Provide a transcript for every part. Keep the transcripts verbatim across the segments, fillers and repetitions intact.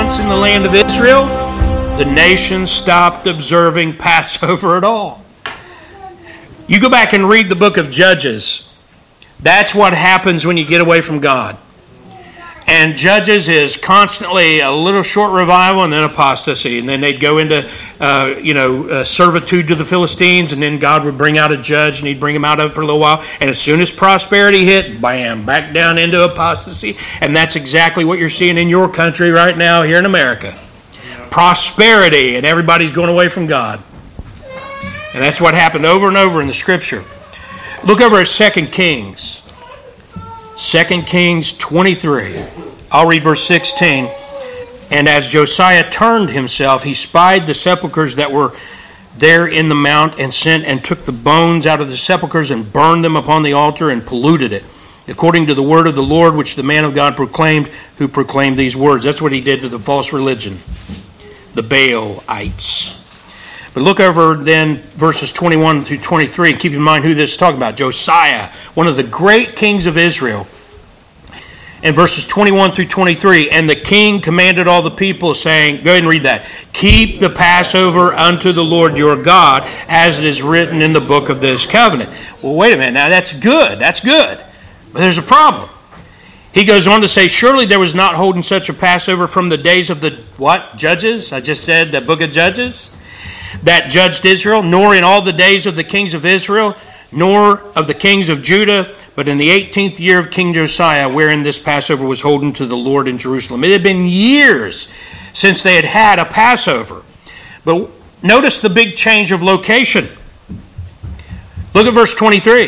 once in the land of Israel, the nation stopped observing Passover at all. You go back and read the book of Judges. That's what happens when you get away from God. And Judges is constantly a little short revival and then apostasy. And then they'd go into, uh, you know, uh, servitude to the Philistines. And then God would bring out a judge and he'd bring him out of it for a little while. And as soon as prosperity hit, bam, back down into apostasy. And that's exactly what you're seeing in your country right now here in America. Prosperity, and everybody's going away from God. And that's what happened over and over in the Scripture. Look over at Second Kings. Second Kings twenty-three. I'll read verse sixteen. And as Josiah turned himself, he spied the sepulchres that were there in the mount, and sent and took the bones out of the sepulchres and burned them upon the altar and polluted it, according to the word of the Lord, which the man of God proclaimed, who proclaimed these words. That's what he did to the false religion, the Baalites. But look over then verses twenty-one through twenty-three, and keep in mind who this is talking about. Josiah, one of the great kings of Israel. And verses twenty-one through twenty-three, and the king commanded all the people, saying, go ahead and read that. Keep the Passover unto the Lord your God, as it is written in the book of this covenant. Well, wait a minute. Now, that's good. That's good. But there's a problem. He goes on to say, surely there was not holding such a Passover from the days of the, what? Judges? I just said the book of Judges. That judged Israel, nor in all the days of the kings of Israel, nor of the kings of Judah, but in the eighteenth year of King Josiah, wherein this Passover was holden to the Lord in Jerusalem. It had been years since they had had a Passover. But notice the big change of location. Look at verse twenty-three.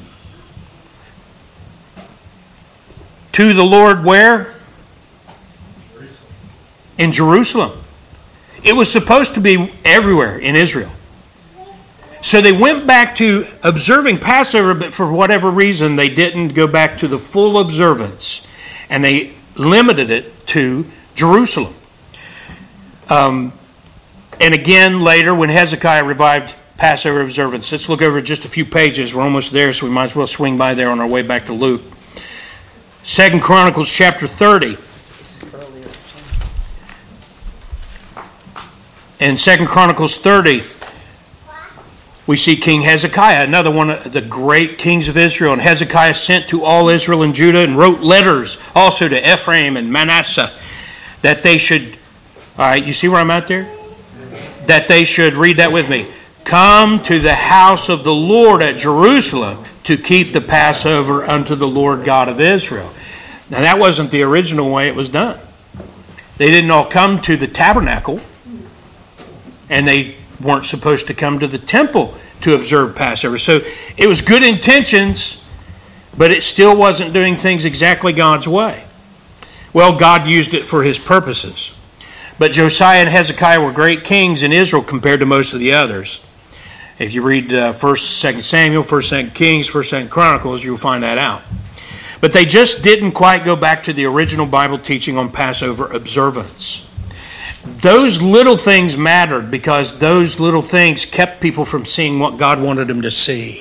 To the Lord where? In Jerusalem. It was supposed to be everywhere in Israel. So they went back to observing Passover, but for whatever reason, they didn't go back to the full observance. And they limited it to Jerusalem. Um, and again, later, when Hezekiah revived Passover observance, let's look over just a few pages. We're almost there, so we might as well swing by there on our way back to Luke. Second Chronicles chapter thirty. In Second Chronicles thirty, we see King Hezekiah, another one of the great kings of Israel. And Hezekiah sent to all Israel and Judah and wrote letters also to Ephraim and Manasseh that they should, all right, you see where I'm at there? That they should, read that with me, come to the house of the Lord at Jerusalem to keep the Passover unto the Lord God of Israel. Now that wasn't the original way it was done. They didn't all come to the tabernacle. And they weren't supposed to come to the temple to observe Passover. So it was good intentions, but it still wasn't doing things exactly God's way. Well, God used it for his purposes. But Josiah and Hezekiah were great kings in Israel compared to most of the others. If you read uh, First, Second Samuel, First, Second Kings, First, Second Chronicles, you'll find that out. But they just didn't quite go back to the original Bible teaching on Passover observance. Those little things mattered because those little things kept people from seeing what God wanted them to see.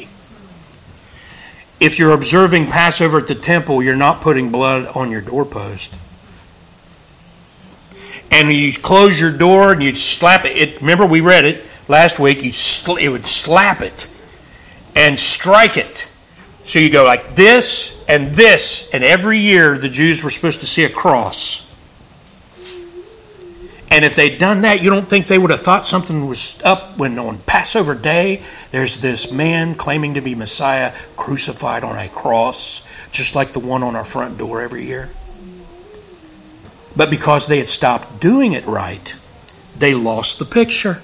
If you're observing Passover at the temple, you're not putting blood on your doorpost. And you close your door and you slap it. it remember we read it last week. You sl- it would slap it and strike it. So you go like this and this. And every year the Jews were supposed to see a cross. And if they'd done that, you don't think they would have thought something was up when on Passover Day, there's this man claiming to be Messiah crucified on a cross, just like the one on our front door every year. But because they had stopped doing it right, they lost the picture.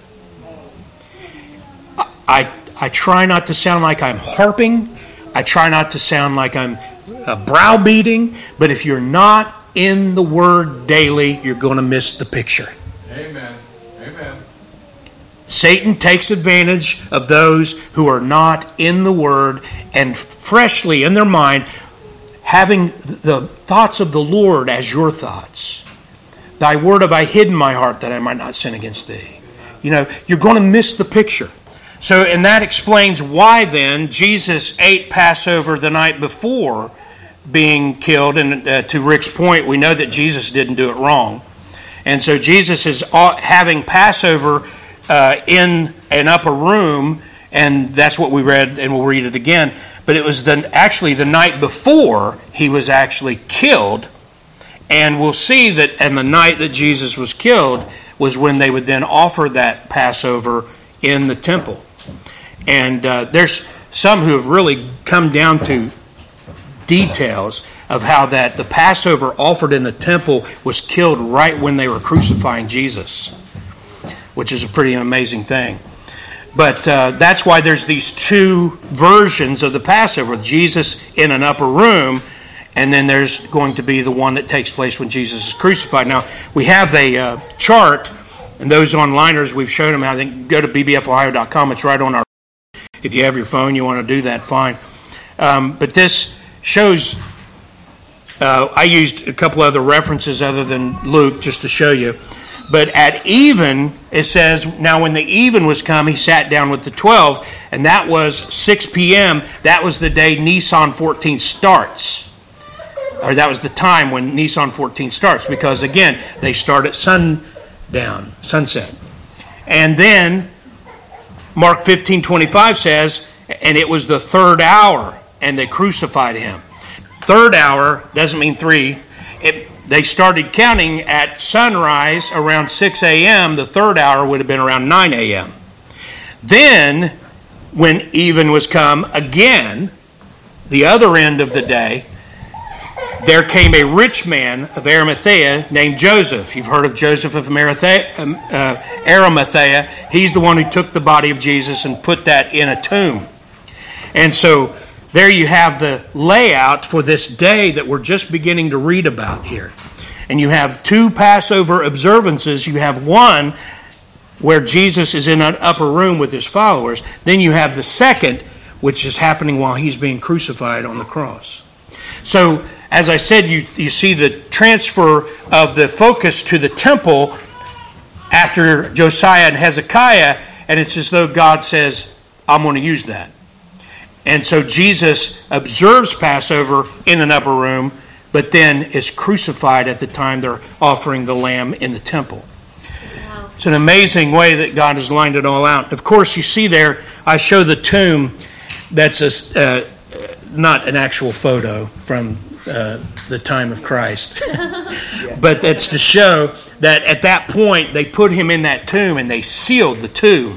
I, I, I try not to sound like I'm harping. I try not to sound like I'm uh, browbeating. But if you're not in the Word daily, you're going to miss the picture. Amen. Amen. Satan takes advantage of those who are not in the Word and freshly in their mind having the thoughts of the Lord as your thoughts. Thy word have I hidden my heart that I might not sin against thee. You know, you're going to miss the picture. So, and that explains why then Jesus ate Passover the night before being killed. And uh, to Rick's point, we know that Jesus didn't do it wrong. And so Jesus is having Passover uh, in an upper room, and that's what we read, and we'll read it again. But it was the, actually the night before he was actually killed. And we'll see that and the night that Jesus was killed was when they would then offer that Passover in the temple. And uh, there's some who have really come down to details of how that the Passover offered in the temple was killed right when they were crucifying Jesus, which is a pretty amazing thing. But uh, that's why there's these two versions of the Passover. Jesus in an upper room, and then there's going to be the one that takes place when Jesus is crucified. Now, we have a uh, chart, and those onliners, we've shown them. I think go to b b f ohio dot com. It's right on our... If you have your phone, you want to do that, fine. Um, but this shows... Uh, I used a couple other references other than Luke just to show you. But at even, it says, now when the even was come, he sat down with the twelve, and that was six p.m. That was the day Nisan fourteen starts. Or that was the time when Nisan fourteen starts, because again, they start at sundown, sunset. And then Mark fifteen twenty-five says, and it was the third hour, and they crucified him. Third hour doesn't mean three. It, they started counting at sunrise around six a.m. The third hour would have been around nine a.m. Then, when even was come, again, the other end of the day, there came a rich man of Arimathea named Joseph. You've heard of Joseph of Arimathea. Uh, Arimathea. He's the one who took the body of Jesus and put that in a tomb. And so there you have the layout for this day that we're just beginning to read about here. And you have two Passover observances. You have one where Jesus is in an upper room with his followers. Then you have the second, which is happening while he's being crucified on the cross. So, as I said, you, you see the transfer of the focus to the temple after Josiah and Hezekiah, and it's as though God says, I'm going to use that. And so Jesus observes Passover in an upper room, but then is crucified at the time they're offering the lamb in the temple. Wow. It's an amazing way that God has lined it all out. Of course, you see there, I show the tomb. That's a, uh, not an actual photo from uh, the time of Christ. But that's to show that at that point, they put him in that tomb and they sealed the tomb.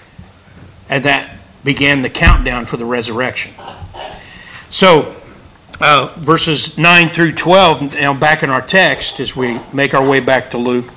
And that began the countdown for the resurrection. So, uh, verses nine through twelve, now back in our text as we make our way back to Luke.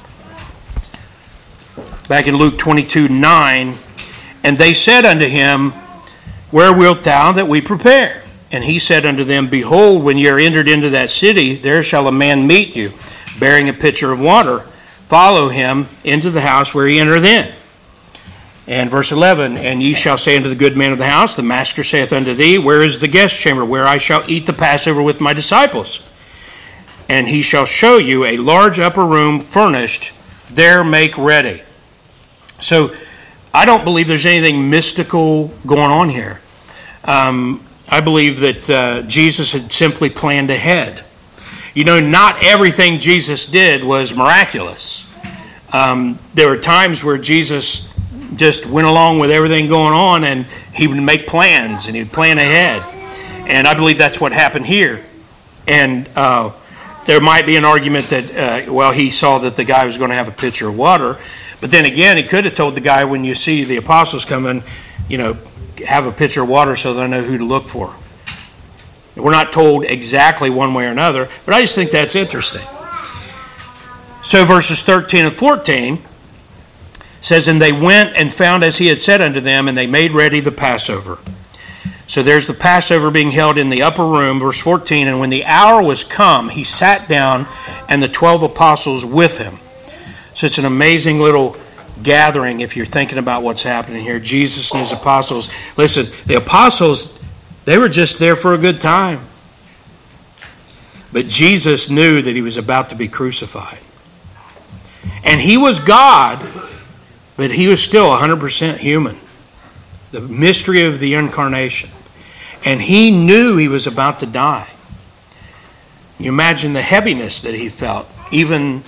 Back in Luke twenty-two nine, and they said unto him, Where wilt thou that we prepare? And he said unto them, Behold, when ye are entered into that city, there shall a man meet you, bearing a pitcher of water. Follow him into the house where he entereth in. And verse eleven, And ye shall say unto the good man of the house, The master saith unto thee, Where is the guest chamber, where I shall eat the Passover with my disciples? And he shall show you a large upper room furnished, there make ready. So, I don't believe there's anything mystical going on here. Um, I believe that uh, Jesus had simply planned ahead. You know, not everything Jesus did was miraculous. Um, there were times where Jesus just went along with everything going on, and he would make plans, and he'd plan ahead. And I believe that's what happened here. And uh, there might be an argument that, uh, well, he saw that the guy was going to have a pitcher of water. But then again, he could have told the guy, when you see the apostles coming, you know, have a pitcher of water so they know who to look for. We're not told exactly one way or another, but I just think that's interesting. So verses thirteen and fourteen says, And they went and found as he had said unto them, and they made ready the Passover. So there's the Passover being held in the upper room, verse fourteen, And when the hour was come, he sat down, and the twelve apostles with him. So it's an amazing little gathering if you're thinking about what's happening here. Jesus and his apostles. Listen, the apostles, they were just there for a good time. But Jesus knew that he was about to be crucified. And he was God, but he was still one hundred percent human. The mystery of the incarnation. And he knew he was about to die. You imagine the heaviness that he felt, even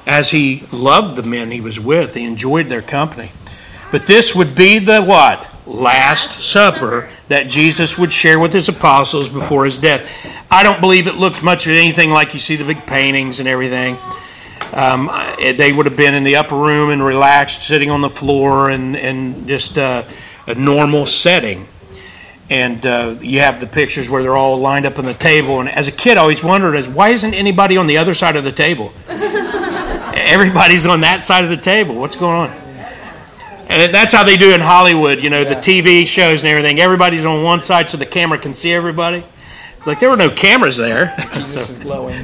as he loved the men he was with. He enjoyed their company. But this would be the what? Last Supper that Jesus would share with his apostles before his death. I don't believe it looked much of anything like you see the big paintings and everything. Um, they would have been in the upper room and relaxed, sitting on the floor, and, and just uh, a normal setting. And uh, you have the pictures where they're all lined up on the table. And as a kid, I always wondered, as why isn't anybody on the other side of the table? Everybody's on that side of the table. What's going on? And that's how they do in Hollywood, you know, yeah. The T V shows and everything. Everybody's on one side so the camera can see everybody. It's like there were no cameras there. Jesus so. is glowing.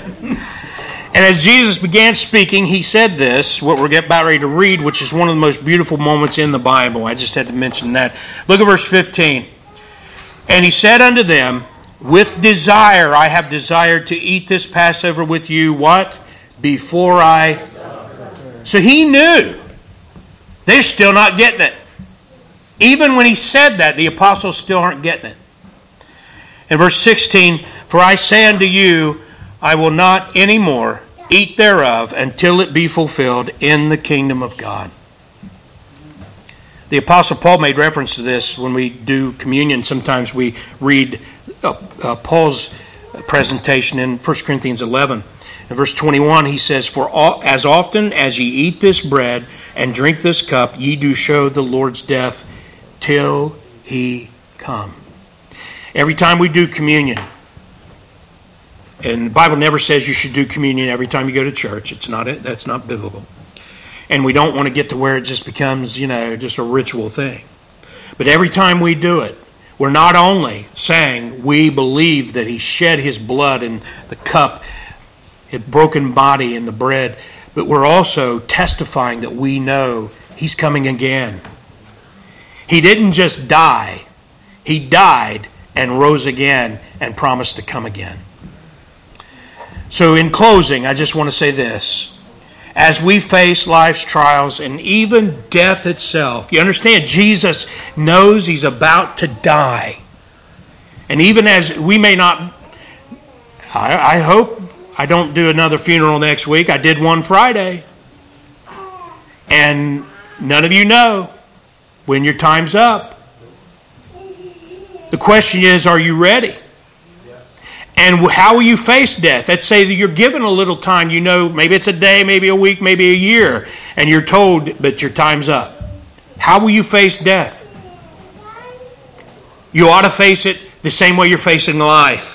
And as Jesus began speaking, he said this, what we're about ready to read, which is one of the most beautiful moments in the Bible. I just had to mention that. Look at verse fifteen. And he said unto them, with desire I have desired to eat this Passover with you, what? Before I... So he knew. They're still not getting it. Even when he said that, the apostles still aren't getting it. In verse sixteen, for I say unto you, I will not any more eat thereof until it be fulfilled in the kingdom of God. The Apostle Paul made reference to this when we do communion. Sometimes we read uh, uh, Paul's presentation in First Corinthians eleven. In verse twenty-one, he says, for all, as often as ye eat this bread and drink this cup, ye do show the Lord's death till he come. Every time we do communion, and the Bible never says you should do communion every time you go to church. It's not it. That's not biblical. And we don't want to get to where it just becomes, you know, just a ritual thing. But every time we do it, we're not only saying we believe that he shed his blood in the cup, his broken body in the bread, but we're also testifying that we know he's coming again. He didn't just die. He died and rose again and promised to come again. So in closing, I just want to say this. As we face life's trials and even death itself, you understand, Jesus knows he's about to die. And even as we may not, I, I hope I don't do another funeral next week. I did one Friday. And none of you know when your time's up. The question is, are you ready? And how will you face death? Let's say that you're given a little time. You know, maybe it's a day, maybe a week, maybe a year. And you're told that your time's up. How will you face death? You ought to face it the same way you're facing life.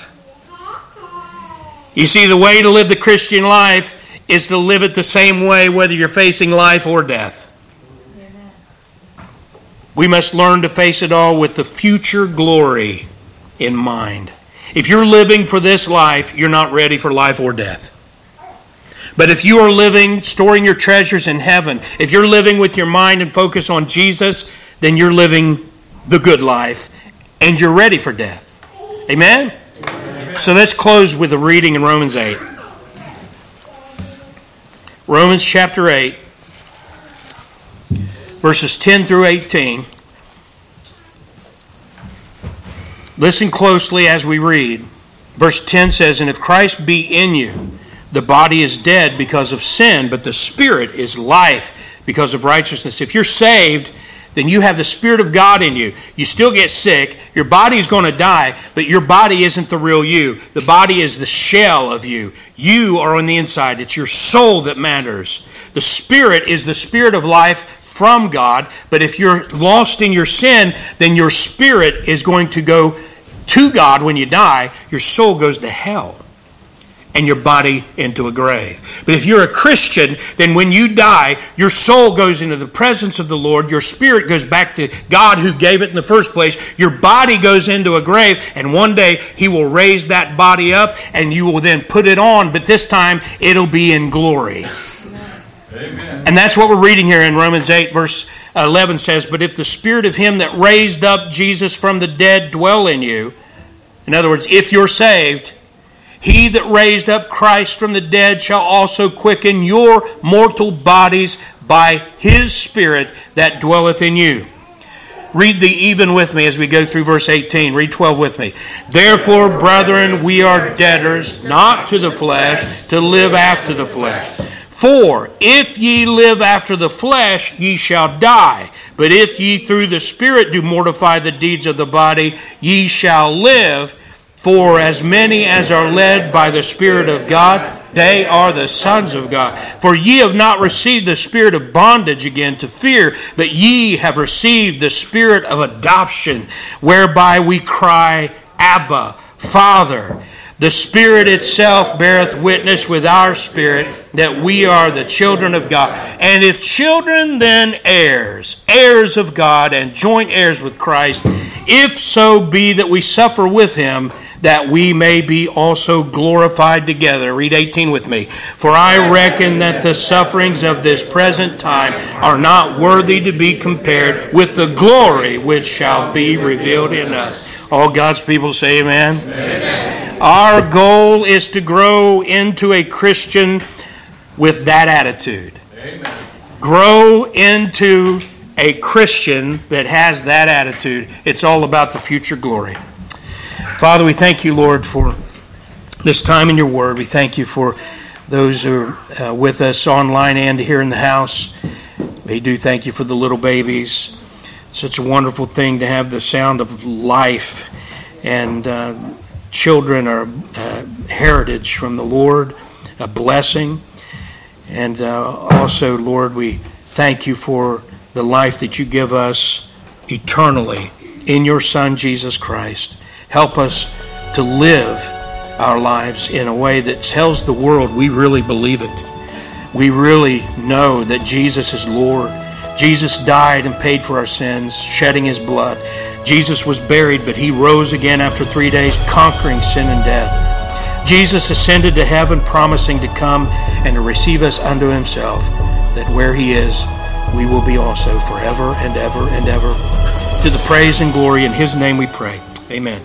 You see, the way to live the Christian life is to live it the same way whether you're facing life or death. We must learn to face it all with the future glory in mind. If you're living for this life, you're not ready for life or death. But if you are living, storing your treasures in heaven, if you're living with your mind and focus on Jesus, then you're living the good life and you're ready for death. Amen? Amen. So let's close with a reading in Romans eight. Romans chapter eight, verses ten through eighteen. Listen closely as we read. Verse ten says, and if Christ be in you, the body is dead because of sin, but the spirit is life because of righteousness. If you're saved, then you have the Spirit of God in you. You still get sick. Your body's going to die, but your body isn't the real you. The body is the shell of you. You are on the inside. It's your soul that matters. The Spirit is the Spirit of life from God, but if you're lost in your sin, then your spirit is going to go to God when you die. Your soul goes to hell and your body into a grave. But if you're a Christian, then when you die, your soul goes into the presence of the Lord. Your spirit goes back to God who gave it in the first place. Your body goes into a grave, and one day he will raise that body up and you will then put it on, but this time it'll be in glory. Amen. And that's what we're reading here in Romans eight, verse eleven says, but if the spirit of him that raised up Jesus from the dead dwell in you, in other words, if you're saved, he that raised up Christ from the dead shall also quicken your mortal bodies by his Spirit that dwelleth in you. Read the even with me as we go through verse eighteen. Read twelve with me. Therefore, brethren, we are debtors, not to the flesh, to live after the flesh. For if ye live after the flesh, ye shall die. But if ye through the Spirit do mortify the deeds of the body, ye shall live. For as many as are led by the Spirit of God, they are the sons of God. For ye have not received the spirit of bondage again to fear, but ye have received the Spirit of adoption, whereby we cry, Abba, Father. The Spirit itself beareth witness with our spirit that we are the children of God. And if children, then heirs, heirs of God, and joint heirs with Christ, if so be that we suffer with him, that we may be also glorified together. Read eighteen with me. For I reckon that the sufferings of this present time are not worthy to be compared with the glory which shall be revealed in us. All God's people say amen. Amen. Our goal is to grow into a Christian with that attitude. Amen. Grow into a Christian that has that attitude. It's all about the future glory. Father, we thank you, Lord, for this time in your word. We thank you for those who are uh, with us online and here in the house. We do thank you for the little babies. Such a wonderful thing to have the sound of life. And uh, children are uh, heritage from the Lord, a blessing. And uh, also, Lord, we thank you for the life that you give us eternally in your Son, Jesus Christ. Help us to live our lives in a way that tells the world we really believe it. We really know that Jesus is Lord. Jesus died and paid for our sins, shedding his blood. Jesus was buried, but he rose again after three days, conquering sin and death. Jesus ascended to heaven, promising to come and to receive us unto himself, that where he is, we will be also forever and ever and ever. To the praise and glory in his name we pray. Amen.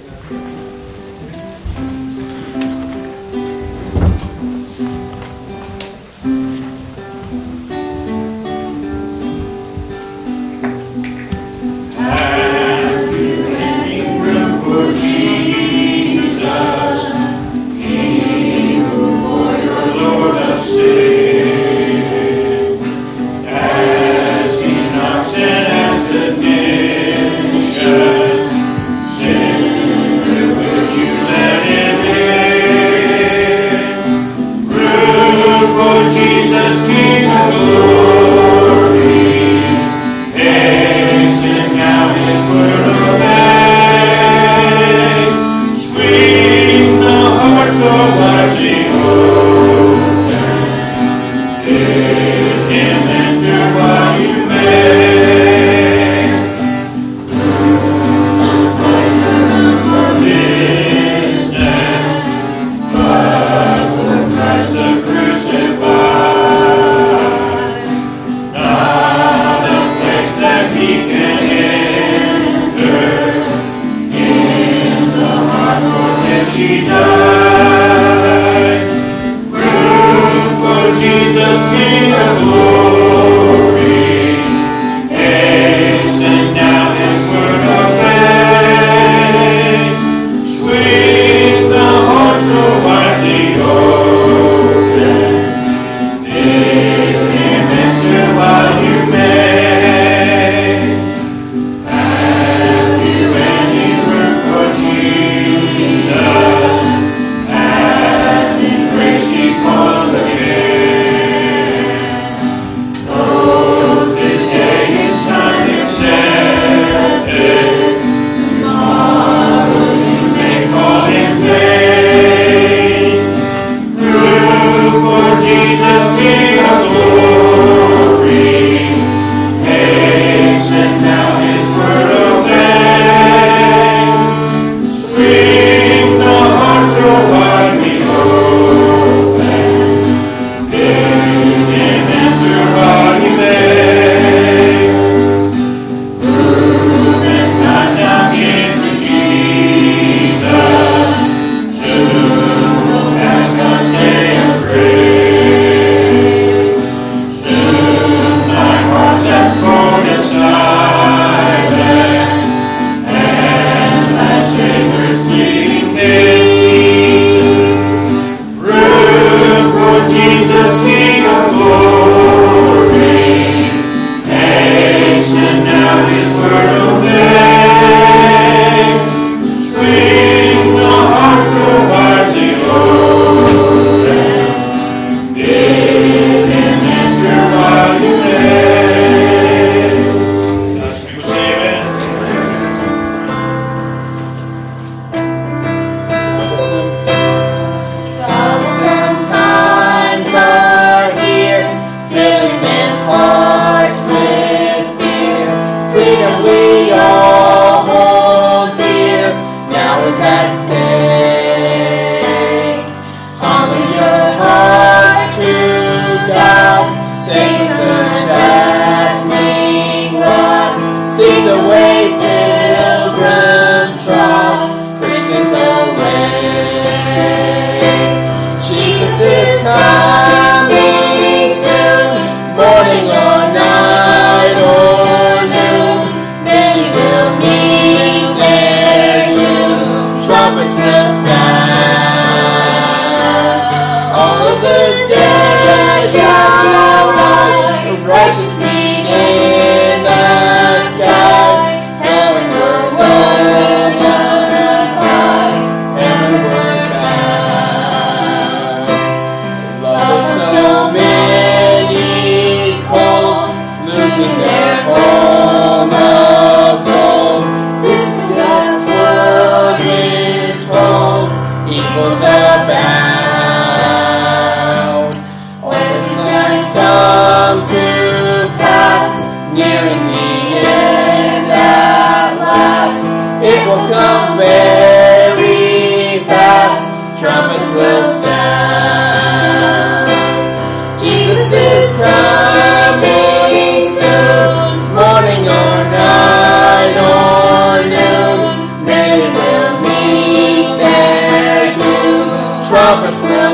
will come very fast. Trumpets will sound. Jesus is coming soon. Morning or night or noon. Many will meet their doom. Trumpets will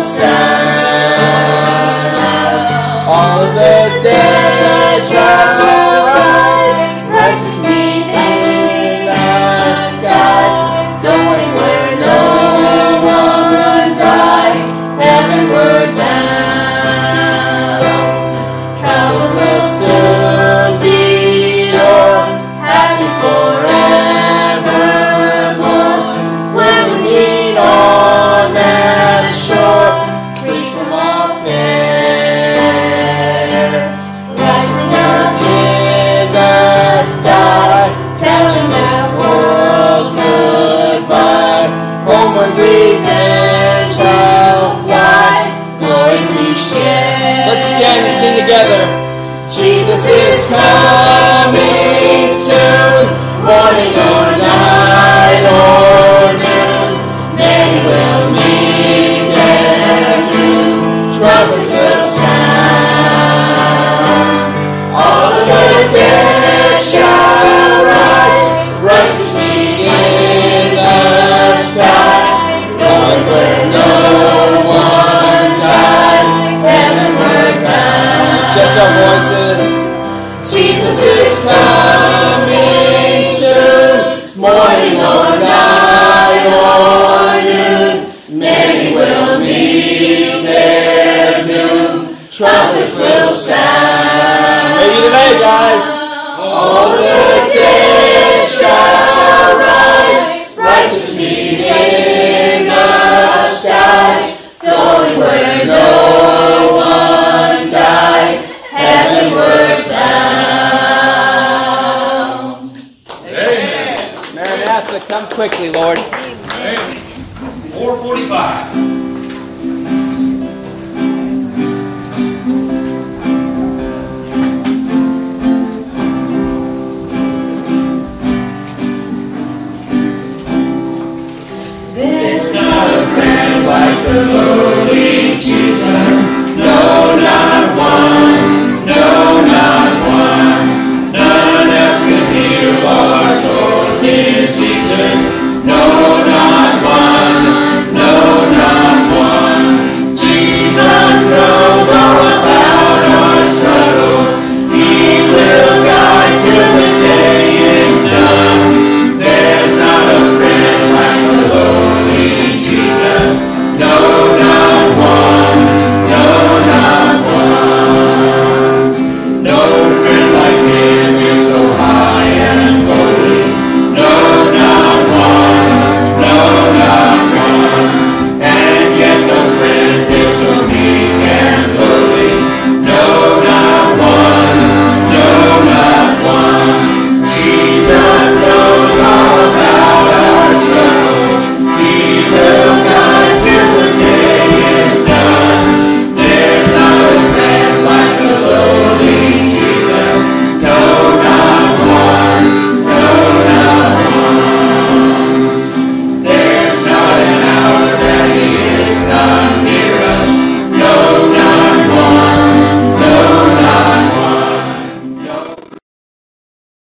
sound. All of the dead shall rise. Righteous meet in the skies. Going where no one dies. Heavenward bound. Troubles will soon be o'er. Happy forevermore. When we meet on that shore. Free from all care. Rising up in the sky. Telling this world goodbye. Homeward we then shall fly. Glory to share. Let's stand and sing together. Jesus is coming soon. Morning or night or noon. Many will meet their doom. Trumpets will sound. All of the dead shall rise. Righteous meet in the skies. Going where no one dies. Heavenward bound. Just our voices. Jesus is coming soon. Morning or night or noon. Many will meet their doom. Trumpets will sound. Maybe today, guys. All the dead shall rise. Righteous meet in the skies. Going where no one dies. Heavenward bound. Amen. Maranatha, come quickly, Lord. Amen. four forty-five.